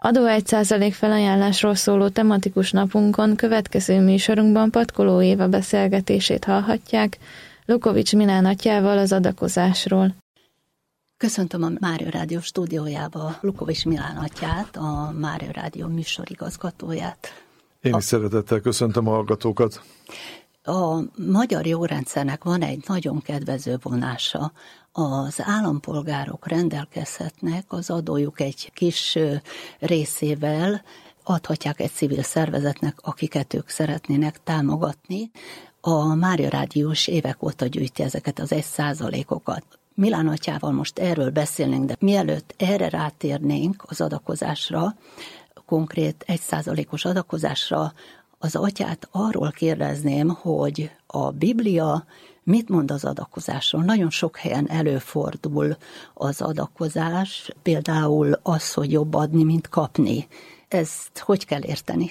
Adó 1% felajánlásról szóló tematikus napunkon következő műsorunkban Patkoló Éva beszélgetését hallhatják Lukovics Milán atyával az adakozásról. Köszöntöm a Mária Rádió stúdiójába Lukovics Milán atyát, a Mária Rádió műsorigazgatóját. Én is szeretettel köszöntöm a hallgatókat. A magyar jogrendszernek van egy nagyon kedvező vonása. Az állampolgárok rendelkezhetnek az adójuk egy kis részével, adhatják egy civil szervezetnek, akiket ők szeretnének támogatni. A Mária Rádiós évek óta gyűjti ezeket az 1%-okat. Milán atyával most erről beszélnénk, de mielőtt erre rátérnénk az adakozásra, konkrét 1%-os adakozásra, az atyát arról kérdezném, hogy a Biblia mit mond az adakozásról? Nagyon sok helyen előfordul az adakozás, például az, hogy jobb adni, mint kapni. Ezt hogy kell érteni?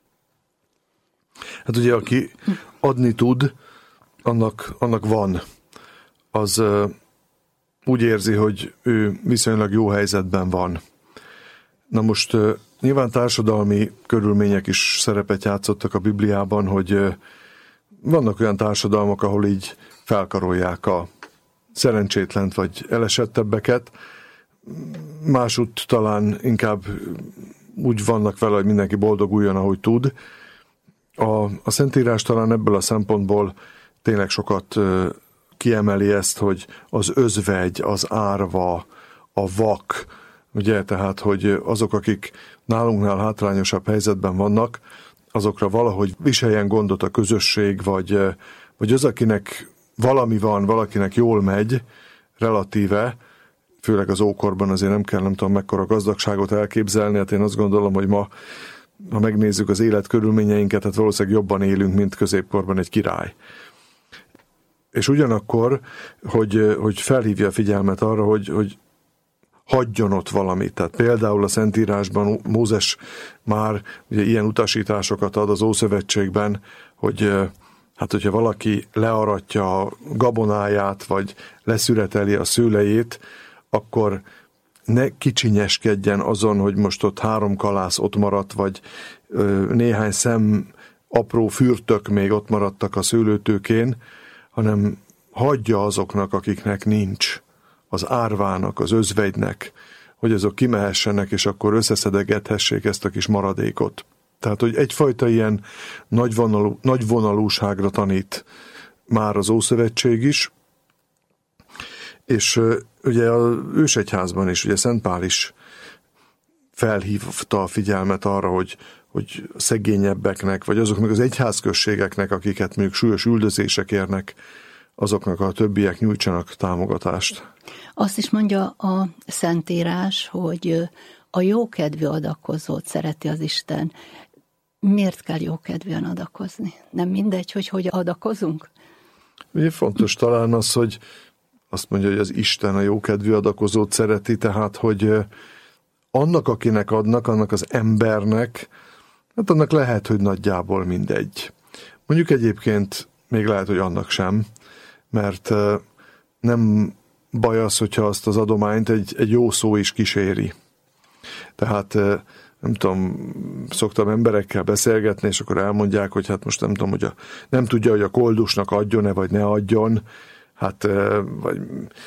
Hát ugye, aki adni tud, annak van. Az úgy érzi, hogy ő viszonylag jó helyzetben van. Na most nyilván társadalmi körülmények is szerepet játszottak a Bibliában, hogy vannak olyan társadalmak, ahol így felkarolják a szerencsétlent vagy elesettebbeket, másút talán inkább úgy vannak vele, hogy mindenki boldoguljon, ahogy tud. A Szentírás talán ebből a szempontból tényleg sokat kiemeli ezt, hogy az özvegy, az árva, a vak, ugye, tehát, hogy azok, akik nálunknál hátrányosabb helyzetben vannak, azokra valahogy viseljen gondot a közösség, vagy az, akinek valami van, valakinek jól megy, relatíve, főleg az ókorban azért nem kell, nem tudom, mekkora gazdagságot elképzelni, hát én azt gondolom, hogy ma, ha megnézzük az életkörülményeinket, hát valószínűleg jobban élünk, mint középkorban egy király. És ugyanakkor, hogy felhívja a figyelmet arra, hogy hagyjon ott valamit. Tehát például a Szentírásban Mózes már ugye ilyen utasításokat ad az Ószövetségben, hogy hát hogyha valaki learatja a gabonáját, vagy leszüreteli a szőlejét, akkor ne kicsinyeskedjen azon, hogy most ott 3 kalász ott maradt, vagy néhány szem apró fürtök még ott maradtak a szőlőtőkén, hanem hagyja azoknak, akiknek nincs, az árvának, az özvegynek, hogy azok kimehessenek, és akkor összeszedegethessék ezt a kis maradékot. Tehát, hogy egyfajta ilyen nagyvonalúságra tanít már az Ószövetség is, és ugye az ősegyházban is, ugye Szent Pál is felhívta a figyelmet arra, hogy szegényebbeknek, vagy azoknak az egyházközségeknek, akiket még súlyos üldözések érnek, azoknak a többiek nyújtsanak támogatást. Azt is mondja a Szentírás, hogy a jókedvű adakozót szereti az Isten. Miért kell jókedvűen adakozni? Nem mindegy, hogy adakozunk? Ugye fontos talán az, hogy azt mondja, hogy az Isten a jókedvű adakozót szereti, tehát, hogy annak, akinek adnak, annak az embernek, hát annak lehet, hogy nagyjából mindegy. Mondjuk egyébként még lehet, hogy annak sem, mert nem baj az, hogyha azt az adományt egy jó szó is kíséri. Tehát nem tudom, szoktam emberekkel beszélgetni, és akkor elmondják, hogy hát most nem tudom, hogy nem tudja, hogy a koldusnak adjon-e, vagy ne adjon, hát vagy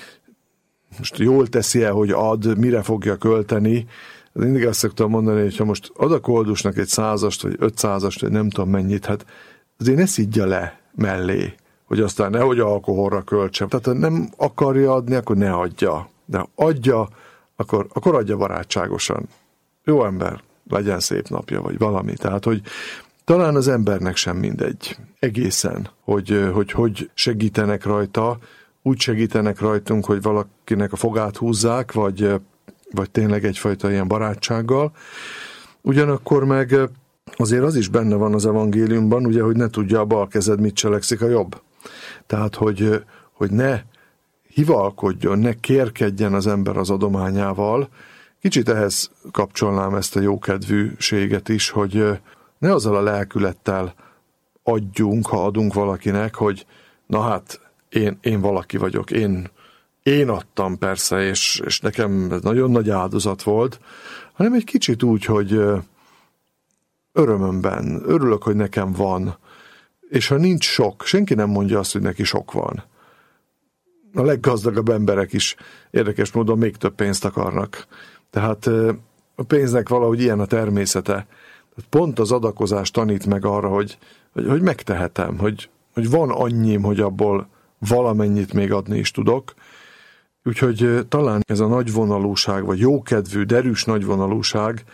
most jól teszi-e, hogy ad, mire fogja költeni. Mindig azt szoktam mondani, hogy ha most ad a koldusnak egy 100-ast, vagy 500-ast, vagy nem tudom mennyit, hát azért ne szidja le mellé, hogy aztán nehogy alkoholra költsen. Tehát ha nem akarja adni, akkor ne adja. De ha adja, akkor adja barátságosan. Jó ember, legyen szép napja, vagy valami. Tehát, hogy talán az embernek sem mindegy egészen, hogy segítenek rajta, úgy segítenek rajtunk, hogy valakinek a fogát húzzák, vagy tényleg egyfajta ilyen barátsággal. Ugyanakkor meg azért az is benne van az evangéliumban, ugye, hogy ne tudja a bal kezed, mit cselekszik a jobb. Tehát, hogy ne hivalkodjon, ne kérkedjen az ember az adományával. Kicsit ehhez kapcsolnám ezt a jókedvűséget is, hogy ne azzal a lelkülettel adjunk, ha adunk valakinek, hogy na hát, én valaki vagyok, én én adtam persze, és nekem ez nagyon nagy áldozat volt, hanem egy kicsit úgy, hogy örömömben, örülök, hogy nekem van, és ha nincs sok, senki nem mondja azt, hogy neki sok van. A leggazdagabb emberek is érdekes módon még több pénzt akarnak. Tehát a pénznek valahogy ilyen a természete. Pont az adakozás tanít meg arra, hogy megtehetem, hogy van annyim, hogy abból valamennyit még adni is tudok. Úgyhogy talán ez a nagyvonalúság, vagy jókedvű, derűs nagyvonalúság,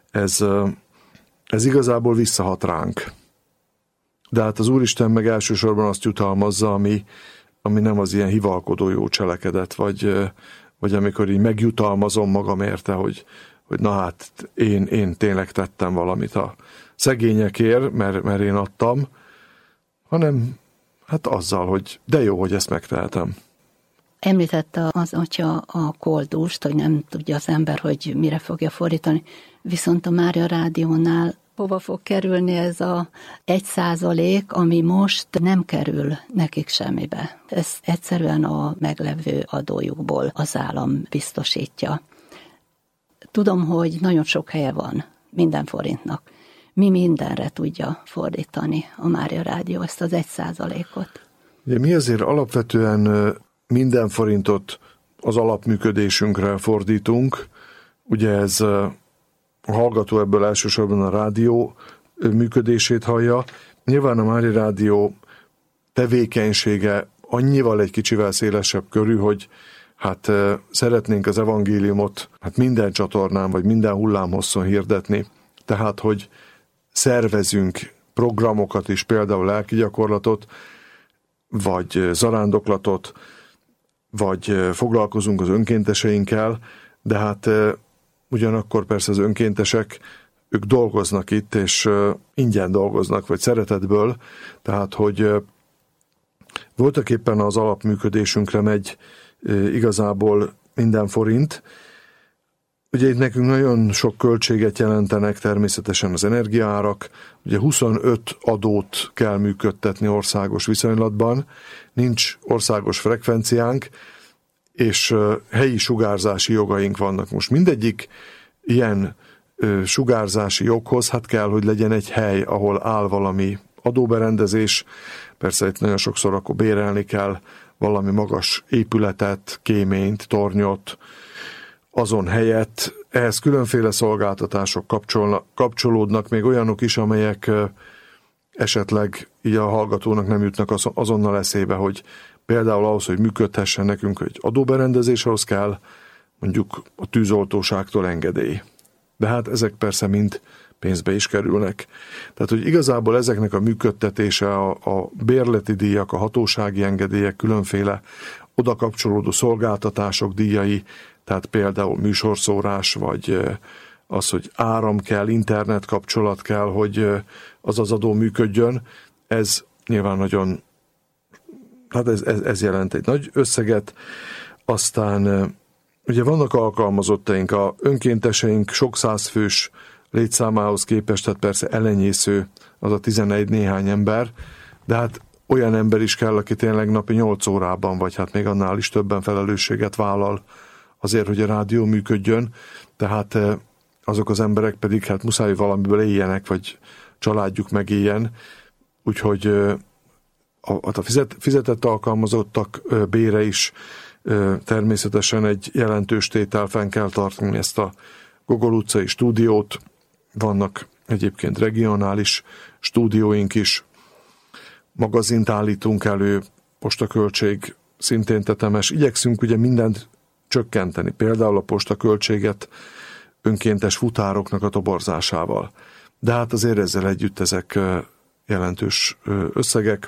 ez igazából visszahat ránk. De hát az Úristen meg elsősorban azt jutalmazza, ami nem az ilyen hivalkodó jó cselekedet, vagy amikor így megjutalmazom magam érte, hogy na hát én tényleg tettem valamit a szegényekért, mert én adtam, hanem hát azzal, hogy de jó, hogy ezt megtehetem. Említette az atya a koldust, hogy nem tudja az ember, hogy mire fogja fordítani, viszont a Mária Rádiónál hova fog kerülni ez a 1%, ami most nem kerül nekik semmibe. Ez egyszerűen a meglevő adójukból az állam biztosítja. Tudom, hogy nagyon sok helye van minden forintnak. Mi mindenre tudja fordítani a Mária Rádió ezt az 1%-ot? Ugye mi azért alapvetően minden forintot az alapműködésünkre fordítunk. Ugye ez a hallgató ebből elsősorban a rádió működését hallja. Nyilván a Mária Rádió tevékenysége annyival egy kicsivel szélesebb körű, hogy hát szeretnénk az evangéliumot minden csatornán, vagy minden hullámhosszon hirdetni. Tehát, hogy szervezünk programokat is, például lelki gyakorlatot, vagy zarándoklatot, vagy foglalkozunk az önkénteseinkkel, de hát ugyanakkor persze az önkéntesek, ők dolgoznak itt, és ingyen dolgoznak, vagy szeretetből, tehát, hogy voltak éppen az alapműködésünkre megy igazából minden forint. Ugye itt nekünk nagyon sok költséget jelentenek természetesen az energiaárak, ugye 25 adót kell működtetni országos viszonylatban, nincs országos frekvenciánk, és helyi sugárzási jogaink vannak. Most mindegyik ilyen sugárzási joghoz hát kell, hogy legyen egy hely, ahol áll valami adóberendezés, persze itt nagyon sokszor akkor bérelni kell valami magas épületet, kéményt, tornyot, azon helyett. Ehhez különféle szolgáltatások kapcsolódnak, még olyanok is, amelyek esetleg így a hallgatónak nem jutnak azonnal eszébe, hogy például ahhoz, hogy működhessen nekünk egy adóberendezés, ahhoz kell mondjuk a tűzoltóságtól engedély. De hát ezek persze mind pénzbe is kerülnek. Tehát, hogy igazából ezeknek a működtetése, a bérleti díjak, a hatósági engedélyek, különféle oda kapcsolódó szolgáltatások díjai, tehát például műsorszórás, vagy az, hogy áram kell, internet kapcsolat kell, hogy az adó működjön, ez nyilván nagyon, hát ez jelent egy nagy összeget. Aztán ugye vannak alkalmazottaink, a önkénteseink sok százfős létszámához képest, tehát persze elenyésző az a 11 néhány ember, de hát olyan ember is kell, aki tényleg napi 8 órában, vagy hát még annál is többen felelősséget vállal azért, hogy a rádió működjön, tehát azok az emberek pedig hát muszáj valamiből éljenek, vagy családjuk megéljen, úgyhogy a fizetett alkalmazottak bére is természetesen egy jelentős tétel, fenn kell tartani ezt a Gogol utcai stúdiót, vannak egyébként regionális stúdióink is, magazint állítunk elő, postaköltség szintén tetemes, igyekszünk ugye mindent csökkenteni, például a postaköltséget önkéntes futároknak a toborzásával. De hát azért ezzel együtt ezek jelentős összegek.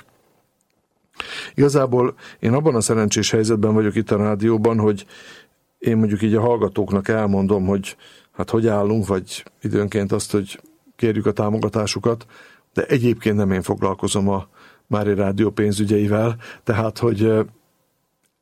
Igazából én abban a szerencsés helyzetben vagyok itt a rádióban, hogy én mondjuk így a hallgatóknak elmondom, hogy hát hogy állunk, vagy időnként azt, hogy kérjük a támogatásukat, de egyébként nem én foglalkozom a Mária Rádió pénzügyeivel, tehát hogy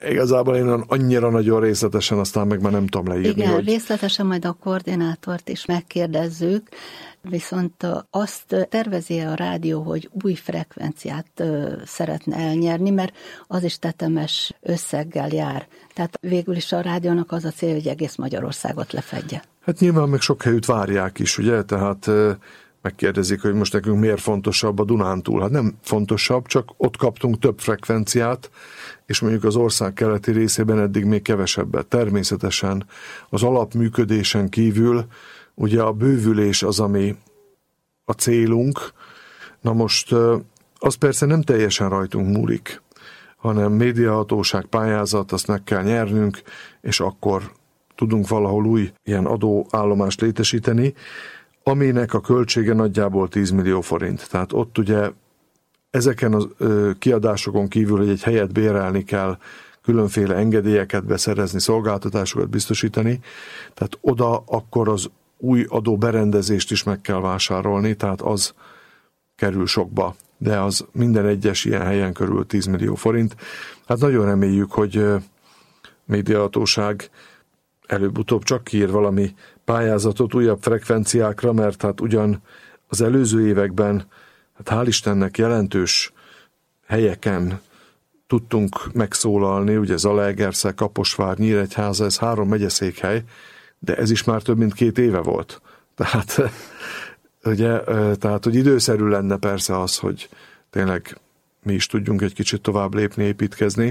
igazából én annyira nagyon részletesen aztán meg már nem tudom leírni. Igen, hogy... részletesen majd a koordinátort is megkérdezzük, viszont azt tervezi a rádió, hogy új frekvenciát szeretne elnyerni, mert az is tetemes összeggel jár. Tehát végül is a rádiónak az a cél, hogy egész Magyarországot lefedje. Hát nyilván meg sok helyütt várják is, ugye? Tehát megkérdezik, hogy most nekünk miért fontosabb a Dunántúl. Hát nem fontosabb, csak ott kaptunk több frekvenciát, és mondjuk az ország keleti részében eddig még kevesebbet. Természetesen az alapműködésen kívül ugye a bővülés az, ami a célunk. Na most az persze nem teljesen rajtunk múlik, hanem médiahatóság, pályázat, azt meg kell nyernünk, és akkor tudunk valahol új ilyen adóállomást létesíteni, aminek a költsége nagyjából 10 millió forint. Tehát ott ugye ezeken a kiadásokon kívül, hogy egy helyet bérelni kell, különféle engedélyeket beszerezni, szolgáltatásokat biztosítani, tehát oda akkor az új adóberendezést is meg kell vásárolni, tehát az kerül sokba, de az minden egyes ilyen helyen körül 10 millió forint. Hát nagyon reméljük, hogy médiahatóság előbb-utóbb csak kiír valami pályázatot újabb frekvenciákra, mert hát ugyan az előző években, hát hál' Istennek jelentős helyeken tudtunk megszólalni, ugye Zalaegerszeg, Kaposvár, Nyíregyháza, ez 3 megyeszékhely, de ez is már több mint 2 éve volt. Tehát, ugye, hogy időszerű lenne persze az, hogy tényleg mi is tudjunk egy kicsit tovább lépni, építkezni.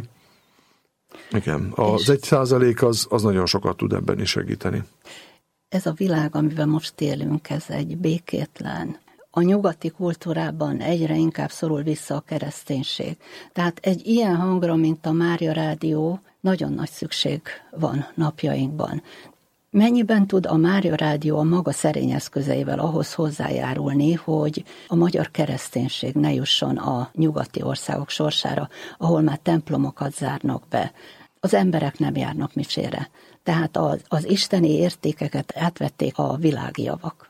Igen, az 1% az nagyon sokat tud ebben is segíteni. Ez a világ, amiben most élünk, ez egy békétlen. A nyugati kultúrában egyre inkább szorul vissza a kereszténység. Tehát egy ilyen hangra, mint a Mária Rádió, nagyon nagy szükség van napjainkban. Mennyiben tud a Mária Rádió a maga szerény eszközeivel ahhoz hozzájárulni, hogy a magyar kereszténység ne jusson a nyugati országok sorsára, ahol már templomokat zárnak be, az emberek nem járnak misére. Tehát az isteni értékeket átvették a világi javak.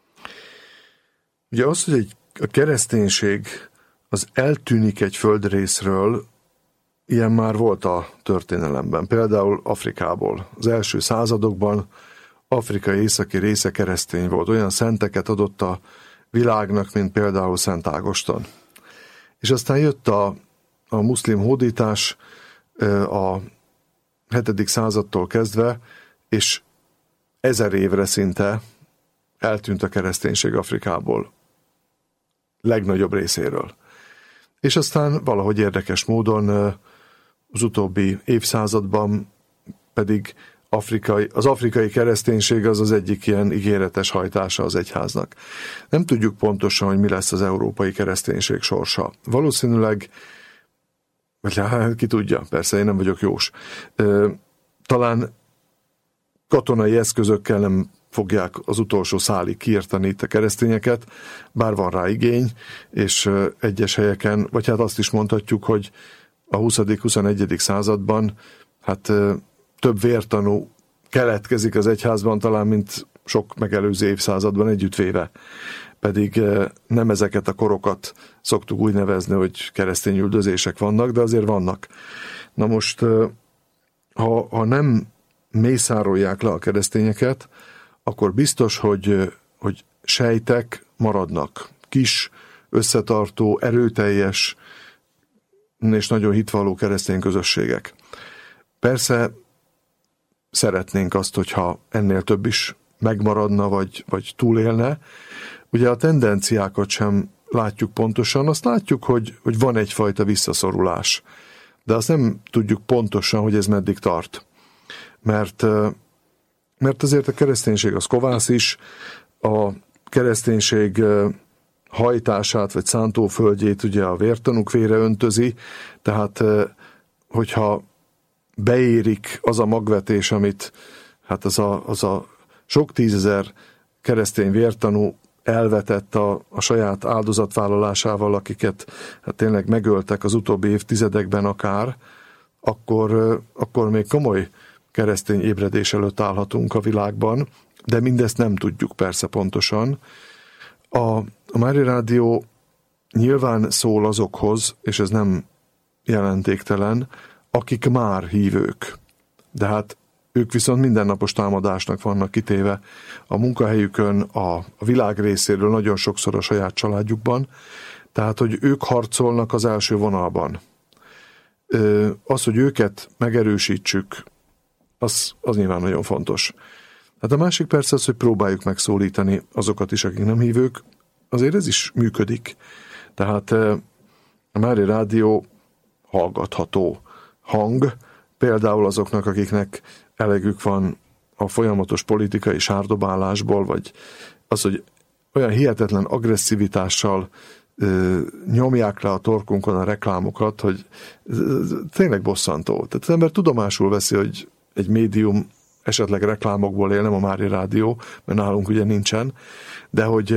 Ugye az, hogy a kereszténység az eltűnik egy földrészről, ilyen már volt a történelemben. Például Afrikából. Az első századokban Afrika északi része keresztény volt. Olyan szenteket adott a világnak, mint például Szent Ágoston. És aztán jött a muszlim hódítás a 7. századtól kezdve, és 1000 évre szinte eltűnt a kereszténység Afrikából. Legnagyobb részéről. És aztán valahogy érdekes módon az utóbbi évszázadban pedig az afrikai kereszténység az egyik ilyen ígéretes hajtása az egyháznak. Nem tudjuk pontosan, hogy mi lesz az európai kereszténység sorsa. Valószínűleg, vagy ki tudja, persze én nem vagyok jós, talán katonai eszközökkel nem fogják az utolsó szálig kiirtani itt a keresztényeket, bár van rá igény, és egyes helyeken, vagy hát azt is mondhatjuk, hogy a 20.-21. században hát több vértanú keletkezik az egyházban talán, mint sok megelőző évszázadban együttvéve. Pedig nem ezeket a korokat szoktuk úgy nevezni, hogy keresztény üldözések vannak, de azért vannak. Na most, ha nem mészárolják le a keresztényeket, akkor biztos, hogy sejtek maradnak. Kis, összetartó, erőteljes és nagyon hitvalló keresztény közösségek. Persze szeretnénk azt, hogyha ennél több is megmaradna, vagy túlélne. Ugye a tendenciákat sem látjuk pontosan, azt látjuk, hogy van egyfajta visszaszorulás. De azt nem tudjuk pontosan, hogy ez meddig tart. Mert azért a kereszténység az kovász is, a kereszténység hajtását vagy szántóföldjét ugye a vértanúk vére öntözi, tehát hogyha beérik az a magvetés, amit hát az a sok tízezer keresztény vértanú elvetett a saját áldozatvállalásával, akiket hát tényleg megöltek az utóbbi évtizedekben akár, akkor még komoly keresztény ébredés előtt állhatunk a világban, de mindezt nem tudjuk persze pontosan. A Mária Rádió nyilván szól azokhoz, és ez nem jelentéktelen, akik már hívők. De hát ők viszont mindennapos támadásnak vannak kitéve a munkahelyükön, a világ részéről, nagyon sokszor a saját családjukban, tehát, hogy ők harcolnak az első vonalban. Az, hogy őket megerősítsük, az nyilván nagyon fontos. Hát a másik persze az, hogy próbáljuk megszólítani azokat is, akik nem hívők, azért ez is működik. Tehát a Mária Rádió hallgatható hang, például azoknak, akiknek elegük van a folyamatos politikai sárdobálásból, vagy az, hogy olyan hihetetlen agresszivitással nyomják le a torkunkon a reklámokat, hogy tényleg bosszantó. Tehát az ember tudomásul veszi, hogy egy médium esetleg reklámokból él, nem a Mária Rádió, mert nálunk ugye nincsen, de hogy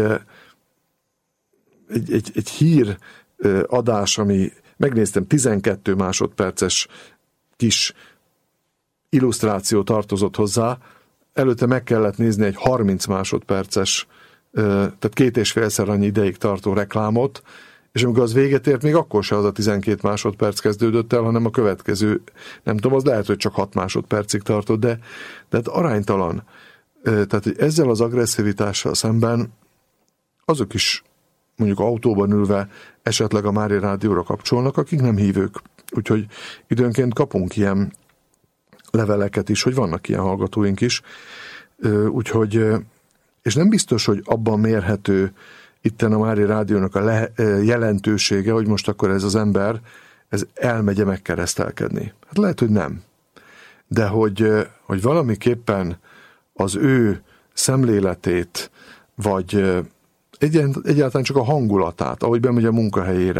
egy hír adás, ami megnéztem, 12 másodperces kis illusztráció tartozott hozzá, előtte meg kellett nézni egy 30 másodperces, tehát 2,5-szer annyi ideig tartó reklámot, és amikor az véget ért, még akkor se az a 12 másodperc kezdődött el, hanem a következő, nem tudom, az lehet, hogy csak 6 másodpercig tartott, de hát aránytalan. Tehát ezzel az agresszivitással szemben azok is mondjuk autóban ülve esetleg a Mária Rádióra kapcsolnak, akik nem hívők. Úgyhogy időnként kapunk ilyen leveleket is, hogy vannak ilyen hallgatóink is. Úgyhogy, és nem biztos, hogy abban mérhető itten a Mária Rádiónak a jelentősége, hogy most akkor ez az ember, ez elmegye megkeresztelkedni. Hát lehet, hogy nem. De hogy valamiképpen az ő szemléletét, vagy egyáltalán csak a hangulatát, ahogy bemegy a munkahelyére,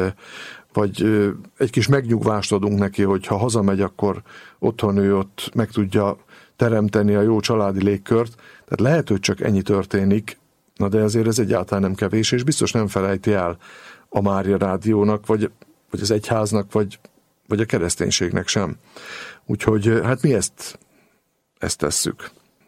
vagy egy kis megnyugvást adunk neki, hogy ha hazamegy, akkor otthon ő ott meg tudja teremteni a jó családi légkört. Tehát lehet, hogy csak ennyi történik, na de azért ez egyáltalán nem kevés, és biztos nem felejti el a Mária Rádiónak, vagy az egyháznak, vagy a kereszténységnek sem. Úgyhogy hát mi ezt tesszük.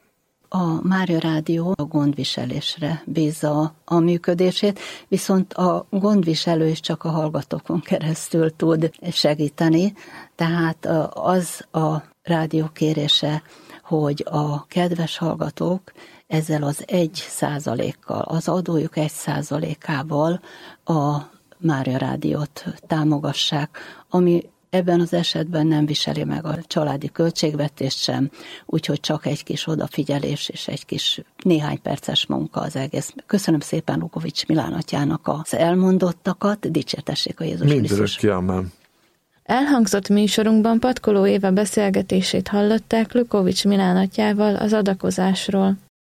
A Mária Rádió a gondviselésre bízza a működését, viszont a gondviselő is csak a hallgatókon keresztül tud segíteni, tehát az a rádió kérése, hogy a kedves hallgatók ezzel az 1%-kal, az adójuk 1%-ával a Mária Rádiót támogassák, ami ebben az esetben nem viseli meg a családi költségvetést sem, úgyhogy csak egy kis odafigyelés és egy kis néhány perces munka az egész. Köszönöm szépen Lukovics Milán atyának az elmondottakat, dicsértessék a Jézus Krisztus. Mindörökké, amen. Elhangzott műsorunkban Patkoló Éva beszélgetését hallották Lukovics Milán atyával az adakozásról.